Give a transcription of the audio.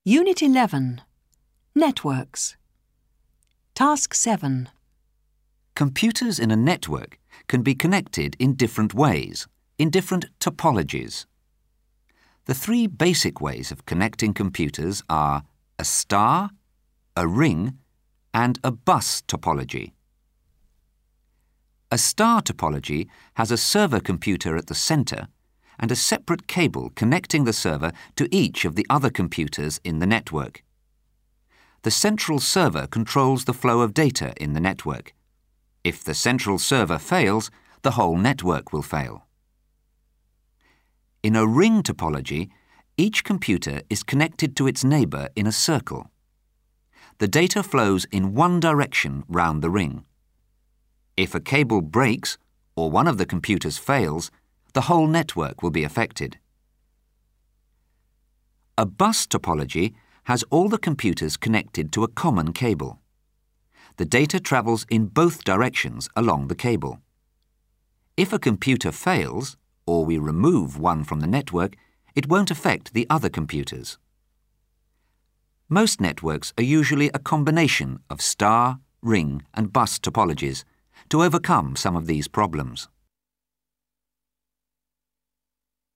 Unit 11. Networks. Task 7. Computers in a network can be connected in different ways, in different topologies. The three basic ways of connecting computers are a star, a ring, and a bus topology. A star topology has a server computer at the center and a separate cable connecting the server to each of the other computers in the network. The central server controls the flow of data in the network. If the central server fails, the whole network will fail. In a ring topology, each computer is connected to its neighbor in a circle. The data flows in one direction round the ring. If a cable breaks or one of the computers fails, the whole network will be affected. A bus topology has all the computers connected to a common cable. The data travels in both directions along the cable. If a computer fails, or we remove one from the network, it won't affect the other computers. Most networks are usually a combination of star, ring, and bus topologies to overcome some of these problems.